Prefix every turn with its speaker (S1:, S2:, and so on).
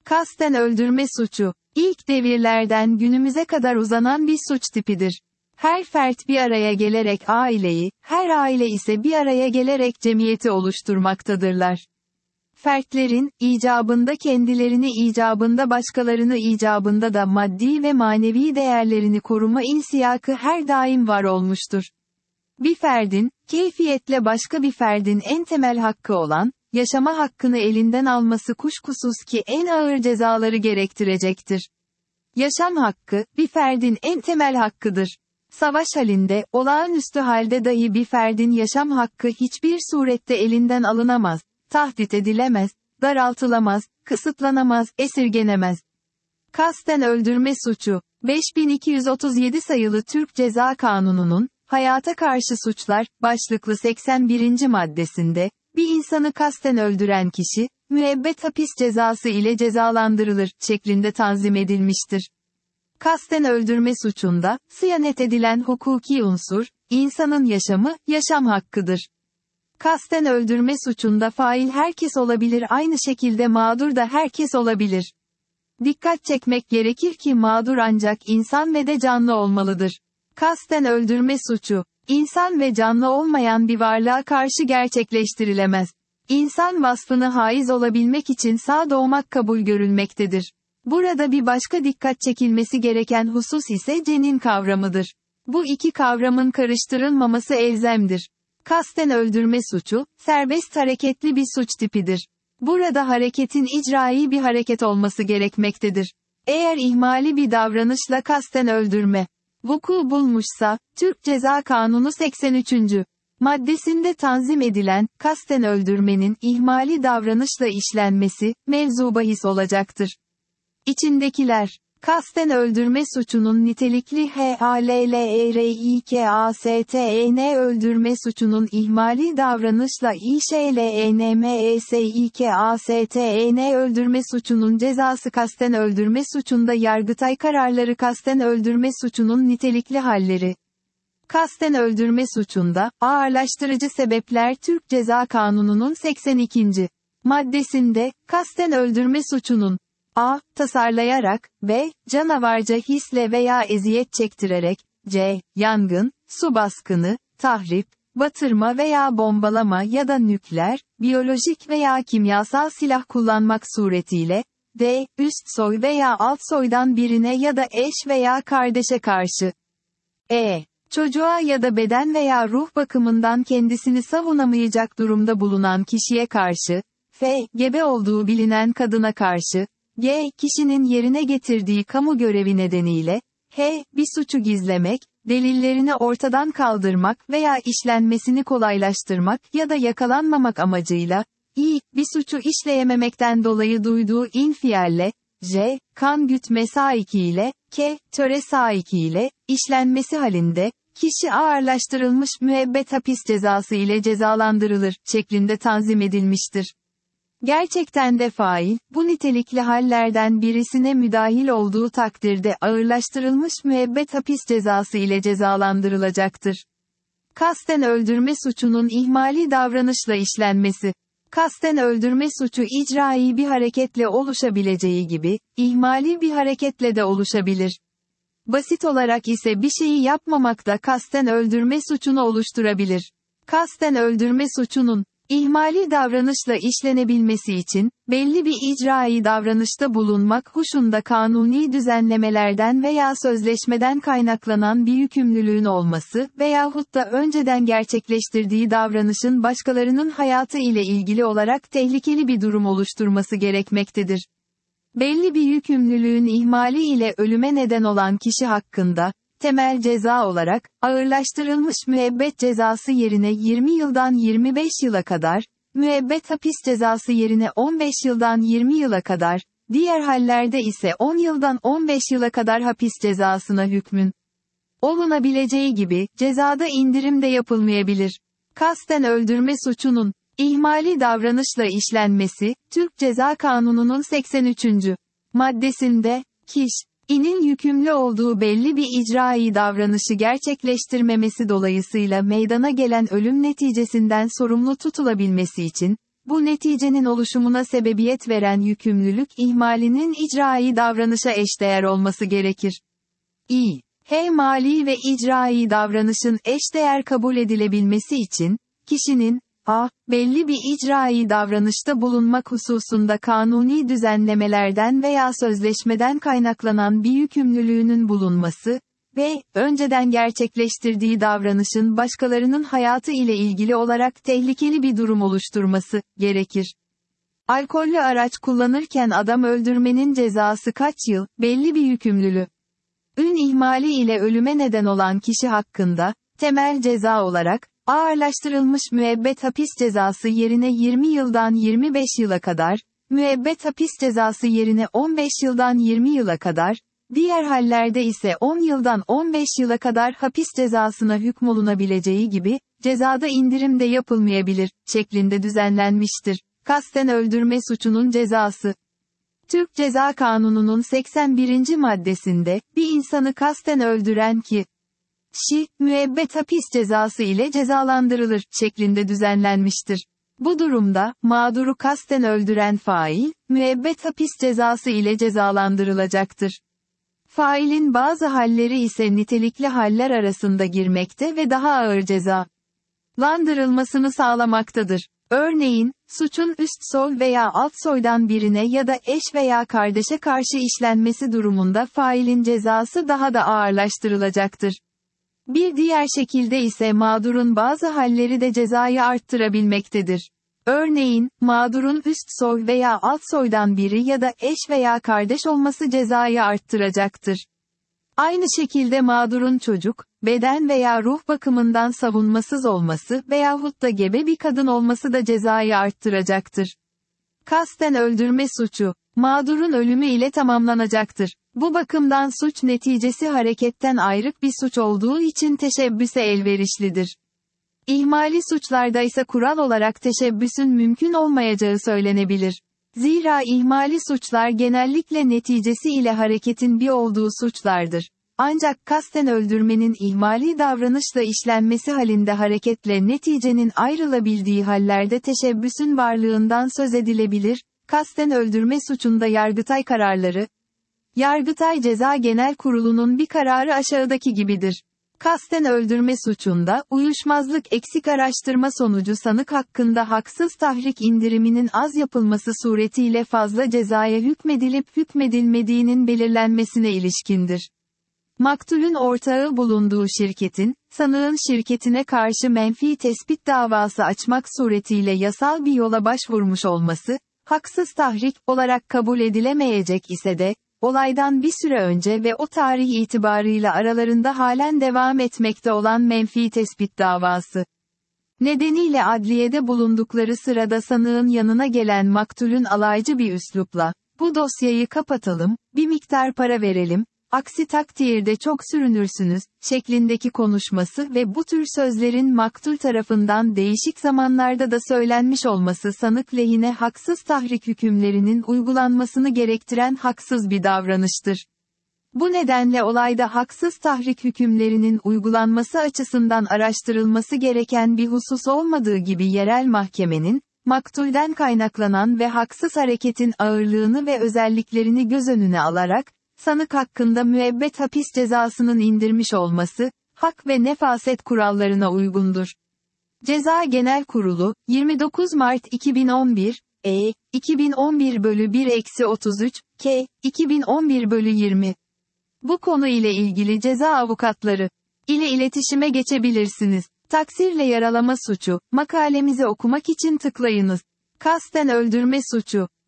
S1: Kasten öldürme suçu, ilk devirlerden günümüze kadar uzanan bir suç tipidir. Her fert bir araya gelerek aileyi, her aile ise bir araya gelerek cemiyeti oluşturmaktadırlar. Fertlerin, icabında kendilerini icabında başkalarını icabında da maddi ve manevi değerlerini koruma insiyakı her daim var olmuştur. Bir ferdin, keyfiyetle başka bir ferdin en temel hakkı olan, yaşama hakkını elinden alması kuşkusuz ki en ağır cezaları gerektirecektir. Yaşam hakkı, bir ferdin en temel hakkıdır. Savaş halinde, olağanüstü halde dahi bir ferdin yaşam hakkı hiçbir surette elinden alınamaz, tahdit edilemez, daraltılamaz, kısıtlanamaz, esirgenemez. Kasten öldürme suçu, 5237 sayılı Türk Ceza Kanunu'nun, hayata karşı suçlar, başlıklı 81. maddesinde, bir insanı kasten öldüren kişi, müebbet hapis cezası ile cezalandırılır, şeklinde tanzim edilmiştir. Kasten öldürme suçunda, sıyanet edilen hukuki unsur, insanın yaşamı, yaşam hakkıdır. Kasten öldürme suçunda fail herkes olabilir, aynı şekilde mağdur da herkes olabilir. Dikkat çekmek gerekir ki mağdur ancak insan ve de canlı olmalıdır. Kasten öldürme suçu, insan ve canlı olmayan bir varlığa karşı gerçekleştirilemez. İnsan vasfını haiz olabilmek için sağ doğmak kabul görülmektedir. Burada bir başka dikkat çekilmesi gereken husus ise cenin kavramıdır. Bu iki kavramın karıştırılmaması elzemdir. Kasten öldürme suçu, serbest hareketli bir suç tipidir. Burada hareketin icrai bir hareket olması gerekmektedir. Eğer ihmali bir davranışla kasten öldürme vuku bulmuşsa, Türk Ceza Kanunu 83. maddesinde tanzim edilen, kasten öldürmenin ihmali davranışla işlenmesi, mevzu bahis olacaktır. İçindekiler, kasten öldürme suçunun nitelikli HALLERIKASTEN öldürme suçunun ihmali davranışla İŞLENMESİKASTEN öldürme suçunun cezası kasten öldürme suçunda Yargıtay kararları kasten öldürme suçunun nitelikli halleri. Kasten öldürme suçunda, ağırlaştırıcı sebepler Türk Ceza Kanunu'nun 82. maddesinde, kasten öldürme suçunun a. tasarlayarak, b. canavarca hisle veya eziyet çektirerek, c. yangın, su baskını, tahrip, batırma veya bombalama ya da nükleer, biyolojik veya kimyasal silah kullanmak suretiyle, d. üst soy veya alt soydan birine ya da eş veya kardeşe karşı, e. çocuğa ya da beden veya ruh bakımından kendisini savunamayacak durumda bulunan kişiye karşı, f. gebe olduğu bilinen kadına karşı, g. kişinin yerine getirdiği kamu görevi nedeniyle, h. bir suçu gizlemek, delillerini ortadan kaldırmak veya işlenmesini kolaylaştırmak ya da yakalanmamak amacıyla, i. bir suçu işleyememekten dolayı duyduğu infialle, j. kan gütme saikiyle, k. töre saikiyle, işlenmesi halinde, kişi ağırlaştırılmış müebbet hapis cezası ile cezalandırılır, şeklinde tanzim edilmiştir. Gerçekten de fail, bu nitelikli hallerden birisine müdahil olduğu takdirde ağırlaştırılmış müebbet hapis cezası ile cezalandırılacaktır. Kasten öldürme suçunun ihmali davranışla işlenmesi. Kasten öldürme suçu icrai bir hareketle oluşabileceği gibi, ihmali bir hareketle de oluşabilir. Basit olarak ise bir şeyi yapmamak da kasten öldürme suçunu oluşturabilir. Kasten öldürme suçunun, İhmali davranışla işlenebilmesi için, belli bir icrai davranışta bulunmak huşunda kanuni düzenlemelerden veya sözleşmeden kaynaklanan bir yükümlülüğün olması veyahut da önceden gerçekleştirdiği davranışın başkalarının hayatı ile ilgili olarak tehlikeli bir durum oluşturması gerekmektedir. Belli bir yükümlülüğün ihmali ile ölüme neden olan kişi hakkında, temel ceza olarak, ağırlaştırılmış müebbet cezası yerine 20 yıldan 25 yıla kadar, müebbet hapis cezası yerine 15 yıldan 20 yıla kadar, diğer hallerde ise 10 yıldan 15 yıla kadar hapis cezasına hükmün olunabileceği gibi, cezada indirim de yapılmayabilir. Kasten öldürme suçunun, ihmali davranışla işlenmesi, Türk Ceza Kanunu'nun 83. maddesinde, inin yükümlü olduğu belli bir icrai davranışı gerçekleştirmemesi dolayısıyla meydana gelen ölüm neticesinden sorumlu tutulabilmesi için, Bu neticenin oluşumuna sebebiyet veren yükümlülük ihmalinin icrai davranışa eşdeğer olması gerekir. Mali ve icrai davranışın eşdeğer kabul edilebilmesi için, kişinin, belli bir icrai davranışta bulunmak hususunda kanuni düzenlemelerden veya sözleşmeden kaynaklanan bir yükümlülüğünün bulunması, ve, önceden gerçekleştirdiği davranışın başkalarının hayatı ile ilgili olarak tehlikeli bir durum oluşturması, gerekir. Alkollü araç kullanırken adam öldürmenin cezası kaç yıl, belli bir yükümlülüğü. Ün ihmali ile ölüme neden olan kişi hakkında, temel ceza olarak, ağırlaştırılmış müebbet hapis cezası yerine 20 yıldan 25 yıla kadar, müebbet hapis cezası yerine 15 yıldan 20 yıla kadar, diğer hallerde ise 10 yıldan 15 yıla kadar hapis cezasına hükmolunabileceği gibi, cezada indirim de yapılmayabilir, şeklinde düzenlenmiştir. Kasten öldürme suçunun cezası. Türk Ceza Kanunu'nun 81. maddesinde, bir insanı kasten öldüren müebbet hapis cezası ile cezalandırılır, şeklinde düzenlenmiştir. Bu durumda, mağduru kasten öldüren fail, müebbet hapis cezası ile cezalandırılacaktır. Failin bazı halleri ise nitelikli haller arasında girmekte ve daha ağır cezalandırılmasını sağlamaktadır. Örneğin, suçun üst soy veya alt soydan birine ya da eş veya kardeşe karşı işlenmesi durumunda failin cezası daha da ağırlaştırılacaktır. Bir diğer şekilde ise mağdurun bazı halleri de cezayı arttırabilmektedir. Örneğin, mağdurun üst soy veya alt soydan biri ya da eş veya kardeş olması cezayı arttıracaktır. Aynı şekilde mağdurun çocuk, beden veya ruh bakımından savunmasız olması veyahut da gebe bir kadın olması da cezayı arttıracaktır. Kasten öldürme suçu, mağdurun ölümü ile tamamlanacaktır. Bu bakımdan suç neticesi hareketten ayrık bir suç olduğu için teşebbüse elverişlidir. İhmali suçlarda ise kural olarak teşebbüsün mümkün olmayacağı söylenebilir. Zira ihmali suçlar genellikle neticesi ile hareketin bir olduğu suçlardır. Ancak kasten öldürmenin ihmali davranışla işlenmesi halinde hareketle neticenin ayrılabildiği hallerde teşebbüsün varlığından söz edilebilir. Kasten öldürme suçunda Yargıtay kararları. Yargıtay Ceza Genel Kurulu'nun bir kararı aşağıdaki gibidir. Kasten öldürme suçunda, uyuşmazlık eksik araştırma sonucu sanık hakkında haksız tahrik indiriminin az yapılması suretiyle fazla cezaya hükmedilip hükmedilmediğinin belirlenmesine ilişkindir. Maktulün ortağı bulunduğu şirketin, sanığın şirketine karşı menfi tespit davası açmak suretiyle yasal bir yola başvurmuş olması, haksız tahrik olarak kabul edilemeyecek ise de, olaydan bir süre önce ve o tarih itibarıyla aralarında halen devam etmekte olan menfi tespit davası nedeniyle adliyede bulundukları sırada sanığın yanına gelen maktulün alaycı bir üslupla, "Bu dosyayı kapatalım, bir miktar para verelim, aksi takdirde çok sürünürsünüz," şeklindeki konuşması ve bu tür sözlerin maktul tarafından değişik zamanlarda da söylenmiş olması sanık lehine haksız tahrik hükümlerinin uygulanmasını gerektiren haksız bir davranıştır. Bu nedenle olayda haksız tahrik hükümlerinin uygulanması açısından araştırılması gereken bir husus olmadığı gibi yerel mahkemenin, maktulden kaynaklanan ve haksız hareketin ağırlığını ve özelliklerini göz önüne alarak, sanık hakkında müebbet hapis cezasının indirmiş olması, hak ve nefaset kurallarına uygundur. Ceza Genel Kurulu, 29 Mart 2011, 2011/1-33, 2011/20. Bu konu ile ilgili ceza avukatları ile iletişime geçebilirsiniz. Taksirle yaralama suçu, makalemizi okumak için tıklayınız. Kasten öldürme suçu.